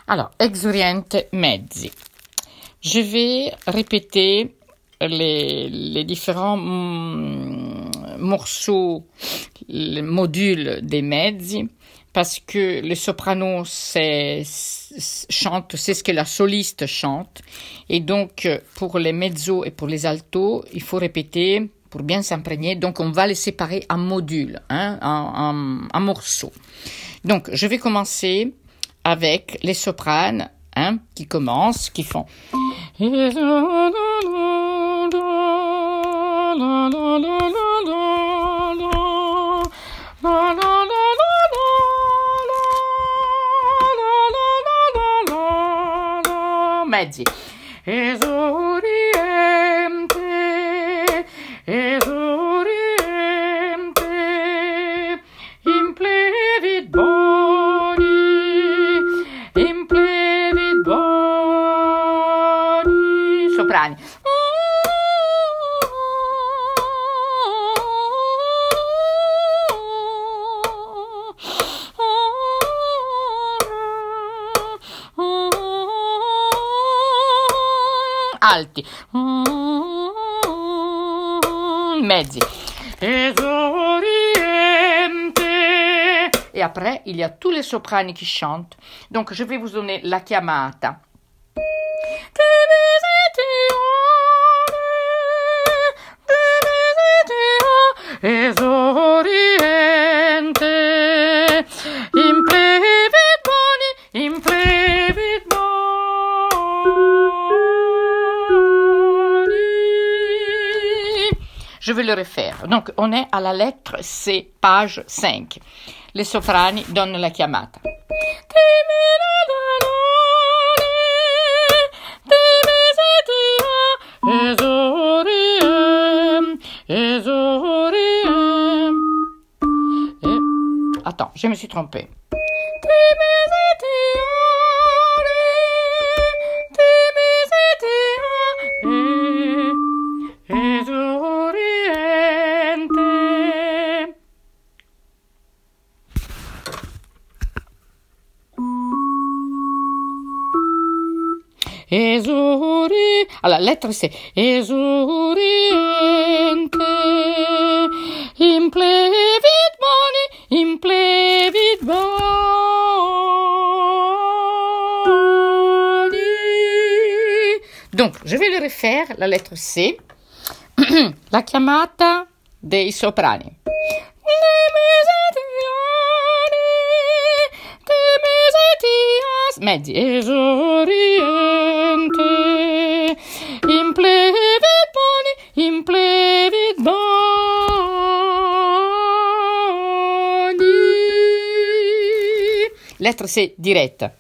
Alors, exoriente mezzi. Je vais répéter les différents morceaux, les modules des mezzi, parce que le soprano chante, c'est ce que la soliste chante. Et donc, pour les mezzos et pour les altos, il faut répéter pour bien s'imprégner. Donc, on va les séparer en modules, en morceaux. Donc, je vais commencer avec les sopranes, qui commencent, qui font... Mezzi. Esoriente, implevit boni, soprani. Alti, mezzi, esoriente. Et après, il y a tous les soprani qui chantent. Donc, je vais vous donner la chiamata. Esoriente, implevit boni, implevit boni. Je vais le refaire. Donc, on est à la lettre C, page 5. Les soprani donnent la chiamata. Attends, je me suis trompée. Esori, alla lettera C, esoriente, implevit boni, implevit boni. Donc, je vais le refaire, la lettre C, la chiamata dei soprani. Mezzi, esoriente, implevit boni, implevit boni. Lettre C diretta.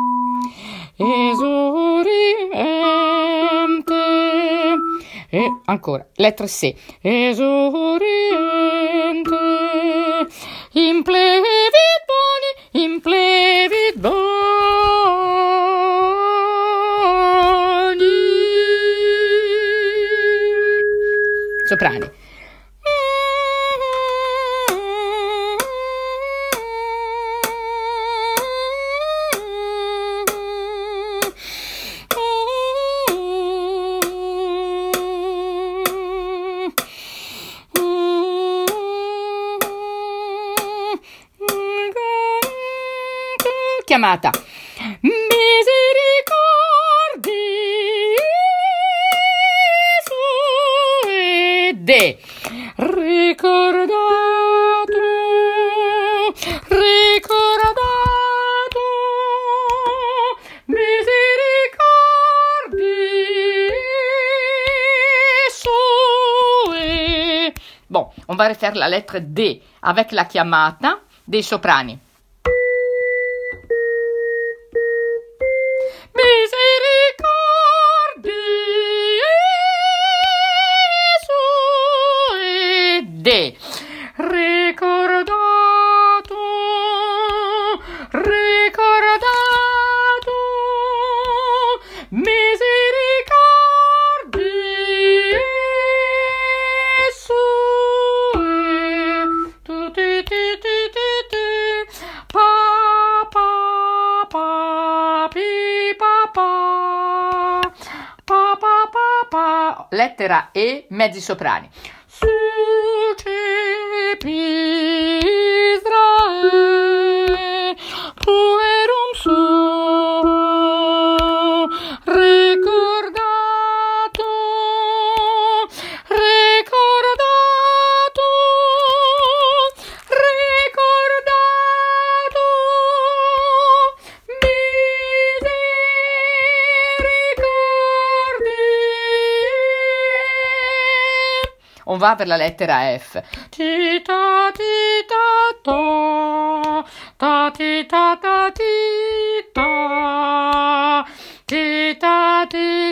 Esoriente, e ancora, lettera C. Esoriente, implevit boni, implevit boni. Soprani. Chiamata. De ricordato, misericordi sue. Bon, on va refaire la lettre D avec la chiamata dei soprani. De ricordato, misericordi sue. pa, pa, pa, pa, pa. Lettera E, mezzi soprani. Sucepi Israele, puerum suo, ricordato, ricordato, ricordato, misericordia. On va per la lettera F. Ti ta ta ta ti ta ta ti ta ti ta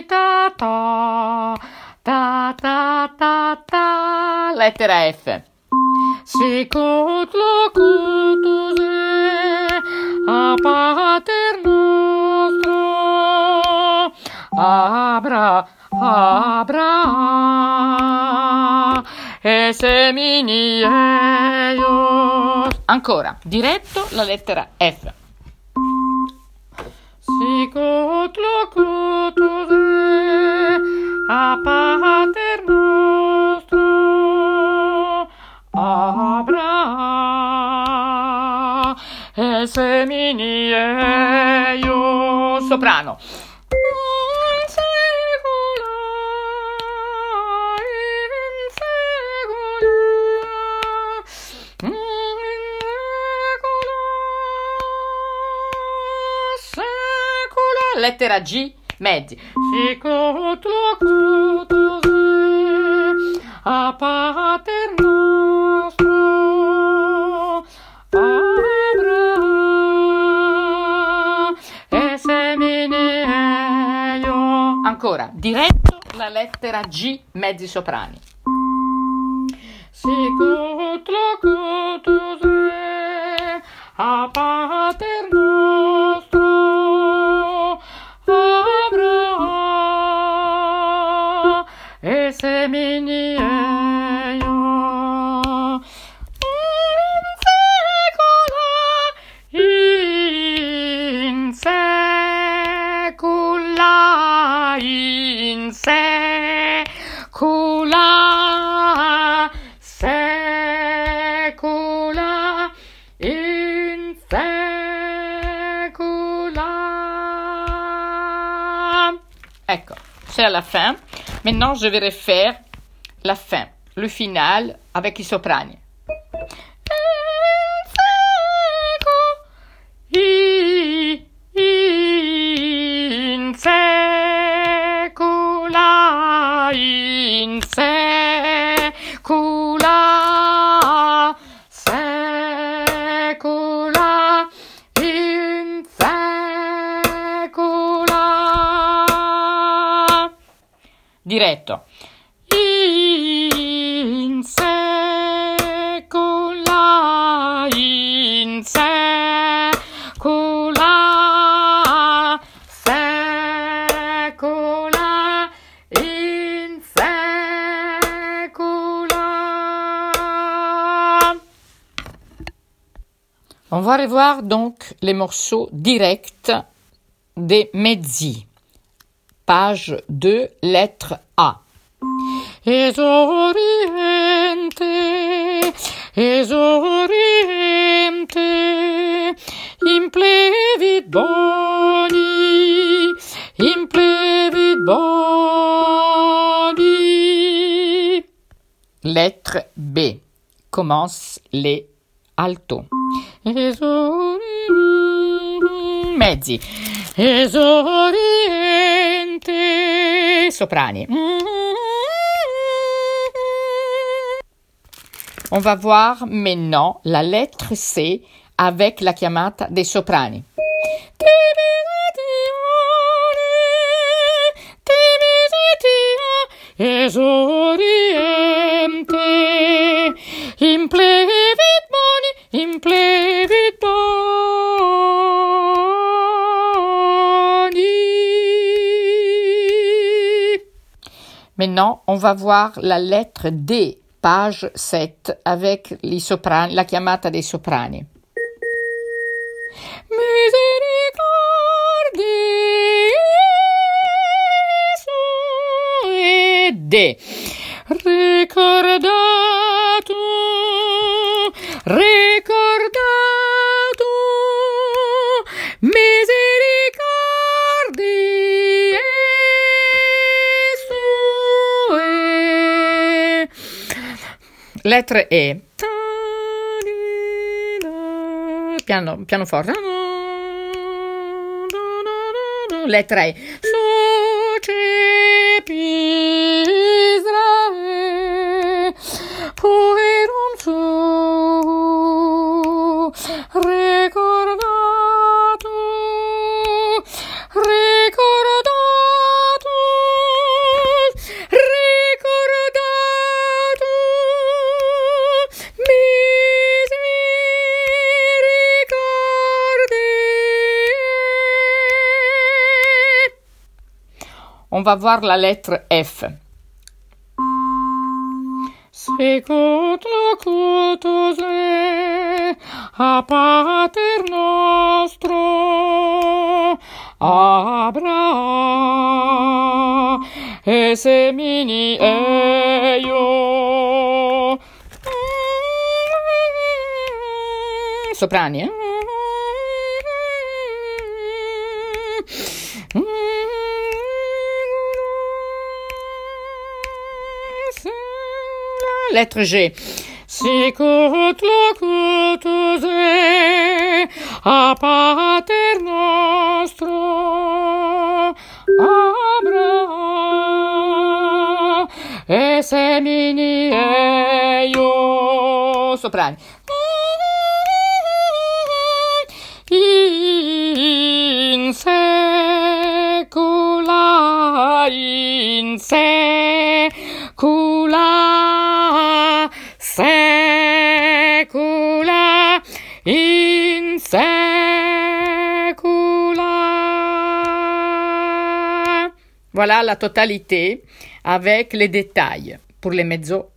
ta ta ta. Lettera F. Sicut locutus a pater nostro Abraham e semini eios. Ancora, diretto la lettera F. Sicut locutus a pater nostro Abraham e semini eios. Soprano. Lettera G, mezzi. Sicut locutus a pater nostro Abraham e semini eios. Ancora, diretto la lettera G, mezzi soprani. Sicut locutus a pater nostro Abraham e semini eios. In secula, in secula, secula, in secula. Ecco, c'est à la fin. Maintenant, je vais refaire la fin, le final avec i soprani. In secula, in secula, secula, in secula. Diretto. In secula, in secula, secula, in secula. On va revoir donc les morceaux directs des mezzi. Page 2, lettre A. Esoriente, esoriente, implevit boni, implevit boni. Lettre B. Commence les alto. Mezzi. Esoriente. Soprani. On va voir maintenant la lettre C avec la chiamata dei soprani. Esoriente, implevit boni, implevit boni. Maintenant, on va voir la lettre D, page 7, avec les soprani, la chiamata dei soprani. Misericordia. D. Ricordato, ricordato, misericordie sue. Lettere E. Pianoforte. Lettera E. Succepi Israele, poverum su, ricordato, ricordato, ricordato, misericordie. On va voir la lettre F. Sicut locutus a pater nostro Abraham e semini eo. Soprani, Lettre G. Sicut locutus a pater nostro Abraham e semini eo. Soprani. In secula, in secula, secula, in secula. Voilà la totalité avec les détails pour les mezzo